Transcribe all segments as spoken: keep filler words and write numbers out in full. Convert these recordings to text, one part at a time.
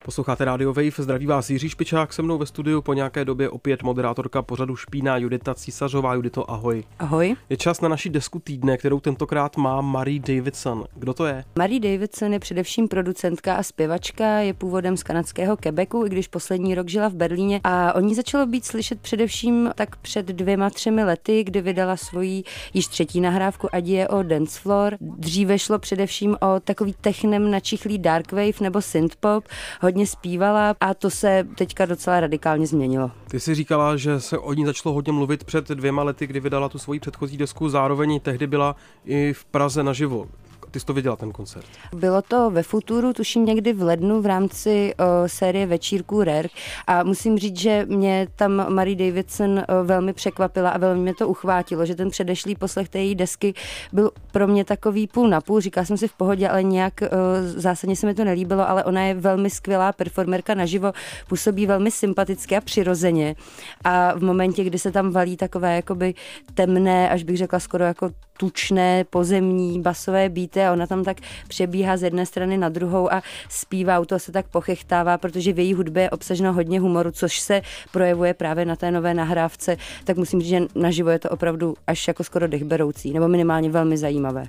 Posloucháte Radio Wave, zdraví vás Jiří Špičák, se mnou ve studiu po nějaké době opět moderátorka pořadu Špína Judita Císařová. Judito, ahoj. Ahoj. Je čas na naši desku týdne, kterou tentokrát má Marie Davidson. Kdo to je? Marie Davidson je především producentka a zpěvačka, je původem z kanadského Quebecu, i když poslední rok žila v Berlíně, a o ní začalo být slyšet především tak před dvěma, třemi lety, kdy vydala svoji již třetí nahrávku Adie o Dance Floor. Dříve šlo především o takový technem načichlý dark wave nebo synthpop, hodně zpívala a to se teďka docela radikálně změnilo. Ty jsi říkala, že se o ní začalo hodně mluvit před dvěma lety, kdy vydala tu svoji předchozí desku, zároveň tehdy byla i v Praze naživo. Ty jsi to viděla, ten koncert? Bylo to ve Futuru, tuším někdy v lednu v rámci o, série večírků Rare, a musím říct, že mě tam Marie Davidson o, velmi překvapila a velmi mě to uchvátilo, že ten předešlý poslech té její desky byl pro mě takový půl na půl. Říkala jsem si v pohodě, ale nějak o, zásadně se mi to nelíbilo, ale ona je velmi skvělá performerka naživo, působí velmi sympaticky a přirozeně, a v momentě, kdy se tam valí takové jakoby temné, až bych řekla skoro jako tučné pozemní basové beaty a ona tam tak přebíhá z jedné strany na druhou a zpívá, u toho se tak pochechtává, protože v její hudbě je obsaženo hodně humoru, což se projevuje právě na té nové nahrávce, tak musím říct, že naživo je to opravdu až jako skoro dechberoucí, nebo minimálně velmi zajímavé.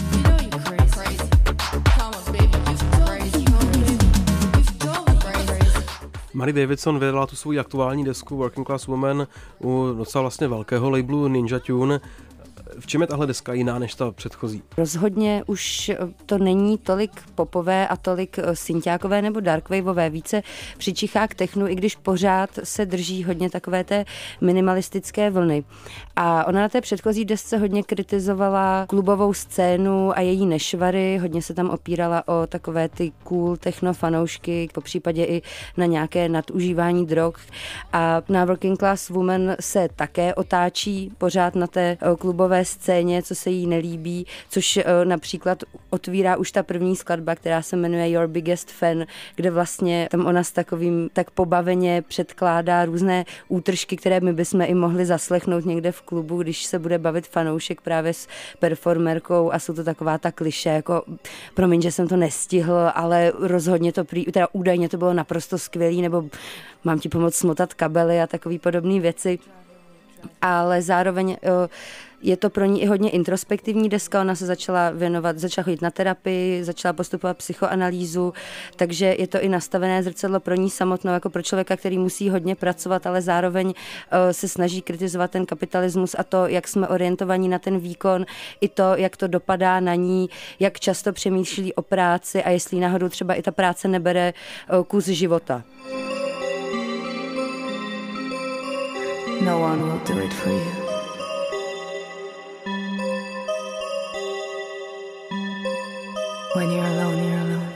Marie Davidson vydala tu svou aktuální desku Working Class Woman u docela vlastně velkého labelu Ninja Tune. V čem je tahle deska jiná než ta předchozí? Rozhodně už to není tolik popové a tolik synťákové nebo darkwaveové, více přičichá k technu, i když pořád se drží hodně takové té minimalistické vlny. A ona na té předchozí desce hodně kritizovala klubovou scénu a její nešvary, hodně se tam opírala o takové ty cool techno fanoušky, popřípadě i na nějaké nadužívání drog. A na Working Class Woman se také otáčí pořád na té klubové scéně, co se jí nelíbí, což například otvírá už ta první skladba, která se jmenuje Your Biggest Fan, kde vlastně tam ona s takovým tak pobaveně předkládá různé útržky, které my bychom i mohli zaslechnout někde v klubu, když se bude bavit fanoušek právě s performerkou, a jsou to taková ta klišé, jako promiň, že jsem to nestihl, ale rozhodně to prý, teda údajně to bylo naprosto skvělý, nebo mám ti pomoct smotat kabely a takový podobné věci. Ale zároveň je to pro ní i hodně introspektivní deska, ona se začala věnovat, začala chodit na terapii, začala postupovat psychoanalýzu, takže je to i nastavené zrcadlo pro ní samotnou, jako pro člověka, který musí hodně pracovat, ale zároveň se snaží kritizovat ten kapitalismus a to, jak jsme orientovaní na ten výkon, i to, jak to dopadá na ní, jak často přemýšlí o práci a jestli náhodou třeba i ta práce nebere kus života. No one will do it for you. When you're alone, you're alone.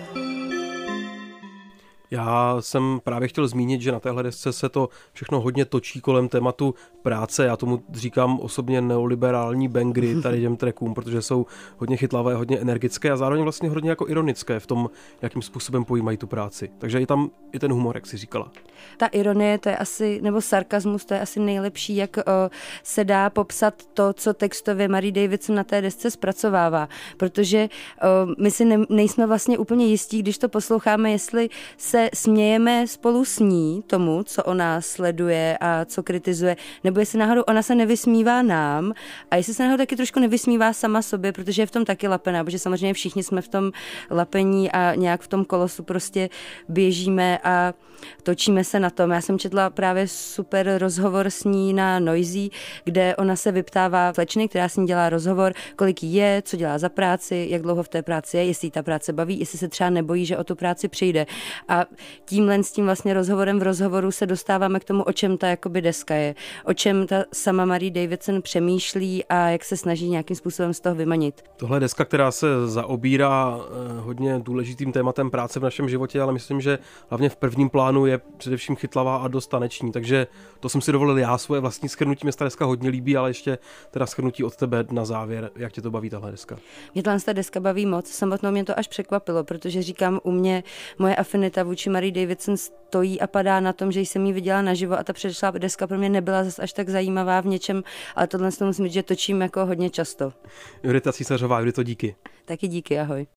Já jsem právě chtěl zmínit, že na téhle desce se to všechno hodně točí kolem tématu práce. Já tomu říkám osobně neoliberální bangry tady těm trackům, protože jsou hodně chytlavé, hodně energické a zároveň vlastně hodně jako ironické v tom, jakým způsobem pojímají tu práci. Takže je tam i ten humor, jak jsi říkala. Ta ironie, to je asi, nebo sarkazmus, to je asi nejlepší, jak o, se dá popsat to, co textově Marie Davidson na té desce zpracovává. Protože o, my si ne, nejsme vlastně úplně jistí, když to posloucháme, jestli se smějeme spolu s ní tomu, co ona sleduje a co kritizuje, nebo jestli náhodou ona se nevysmívá nám a jestli se náhodou taky trošku nevysmívá sama sobě, protože je v tom taky lapená, protože samozřejmě všichni jsme v tom lapení a nějak v tom kolosu prostě běžíme a točíme se na tom. Já jsem četla právě super rozhovor s ní na Noisy, kde ona se vyptává slečny, která s ní dělá rozhovor, kolik jí je, co dělá za práci, jak dlouho v té práci je, jestli jí ta práce baví, jestli se třeba nebojí, že o tu práci přijde. A tímhle s tím vlastně rozhovorem v rozhovoru se dostáváme k tomu, o čem ta jakoby deska je, o čem ta sama Marie Davidson přemýšlí a jak se snaží nějakým způsobem z toho vymanit. Tohle je deska, která se zaobírá hodně důležitým tématem práce v našem životě, ale myslím, že hlavně v prvním plánu je především chytlavá a dost taneční, takže to jsem si dovolil já, svoje vlastní shrnutí, mě ta deska hodně líbí, ale ještě teda shrnutí od tebe na závěr, jak tě to baví tahle deska. Mě ta deska baví moc, samotnou mě to až překvapilo, protože říkám, u mě moje afinita vůči Marie Davidson stojí a padá na tom, že jsem ji viděla naživo a ta předešlá deska pro mě nebyla zas až tak zajímavá v něčem, ale tohle musím říct, že točím jako hodně často. Judita Císařová, Judito, díky. Taky díky, ahoj.